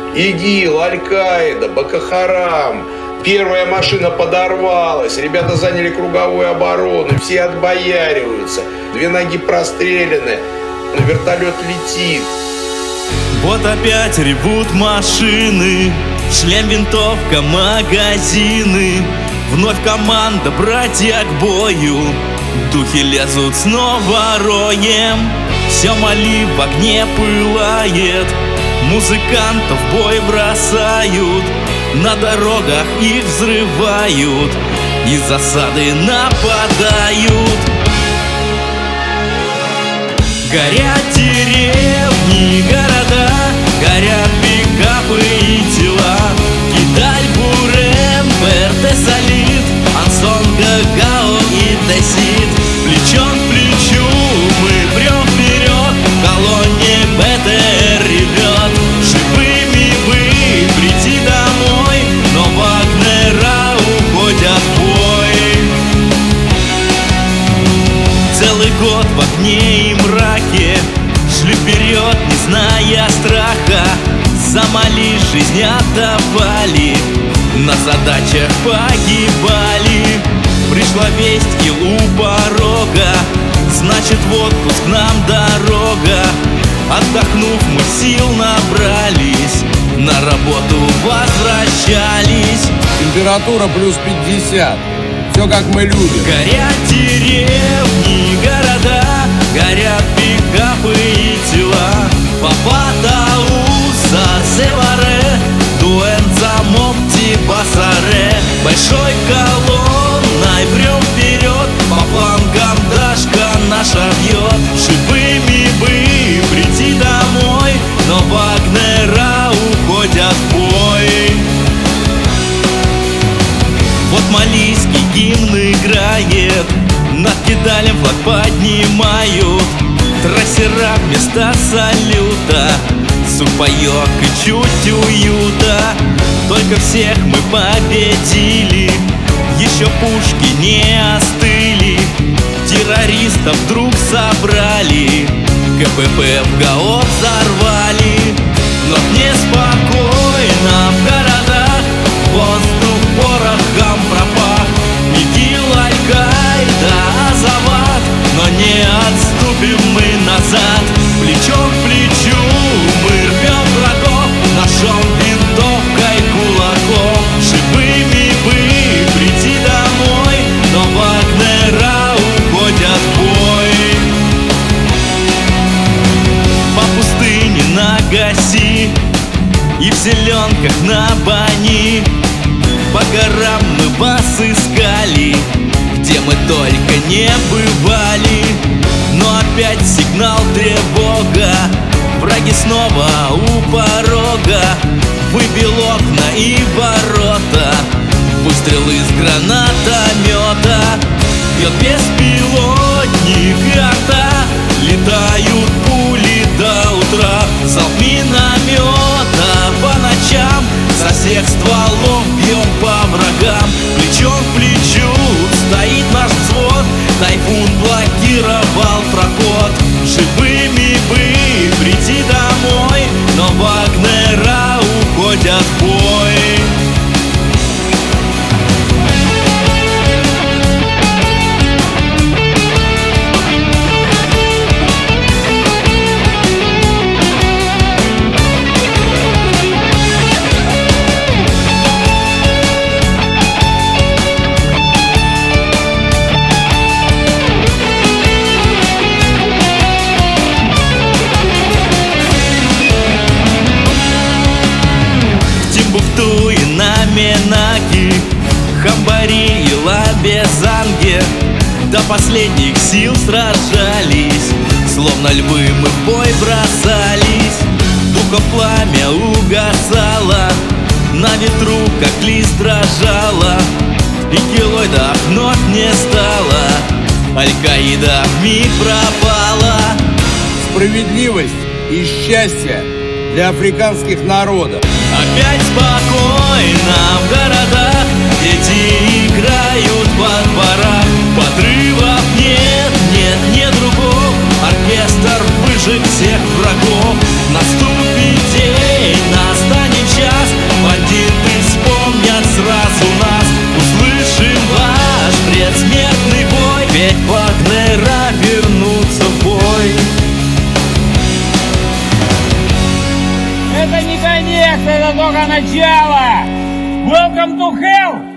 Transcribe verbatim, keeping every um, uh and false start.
ИГИЛ, Аль-Каида, Боко-Харам. Первая машина подорвалась, ребята заняли круговую оборону, все отбояриваются, две ноги прострелены, вертолет летит. Вот опять ревут машины, шлем, винтовка, магазины. Вновь команда, братья к бою, духи лезут снова роем. Все Мали в огне пылает, музыкантов в бой бросают, на дорогах их взрывают, из засады нападают. Горят деревни, города, горят пикапы и тела. Китай, Бурен, ПРТ, Солид, Ансон, Гагао и Тесит. Плечом к плечу мы прем вперед, в колонне БТР ревет. Живыми бы прийти домой, но Вагнера уходят в бой. Целый год в огне и мраке шли вперед, не зная страха. За Мали жизнь отдавали, на задачах погибали. Пришла весть, ИЛ у порога, значит в отпуск нам дорога. Отдохнув, мы сил набрались, на работу возвращались. Температура плюс пятьдесят, все как мы любим. Горят деревни, города, горят пикапы и тела. Папатауса, Севаре, Дуэнца, Мопти, Басаре. Большой колонной прем вперед, по флангам Дашка наша бьет. Живыми бы прийти домой, но Вагнера уходят в бой. Вот малийский гимн играет, над Кидалем флаг поднимают. Трассера вместо салюта, сухпайок и чуть уюта. Только всех мы победили, еще пушки не остыли. Террористов вдруг собрали, КПП в ГАО взорвали. Но неспокойно в городах, воздух порохом пропах. ИГИЛ, Аль-Каида, Азават, но не отступим мы назад. Плечом к плечу мы рвем врагов, ножом, винтовкой, кулаком. Живыми бы прийти домой, но Вагнера уходят в бой. По пустыне на Гаси и в зеленках на Бани, по горам мы вас искали, где мы только не бывали. Но опять сигнал тревога, враги снова у порога. Выбил окна и ворота, выстрел из гранатомета. Бьет беспилотник и арта, летают пули до утра. Залп миномета по ночам, со всех стволов бьем по врагам. Плечом к плечу стоит наш взвод, тайфун блокировал проход. Живыми бы прийти домой, но Вагнера уходят в бой. Менаки, Хамбари и Лабезанге до последних сил сражались, словно львы мы в бой бросались. Духов пламя угасало, на ветру как лист дрожало. И килоидов вновь не стало, Аль-Каида вмиг пропала. Справедливость и счастье для африканских народов. Опять спокойно в городах, дети играют во дворах. Подрывов нет, нет, нет другого, оркестр выжег всех врагов. Наступит день, настанет это только начало! Welcome to hell!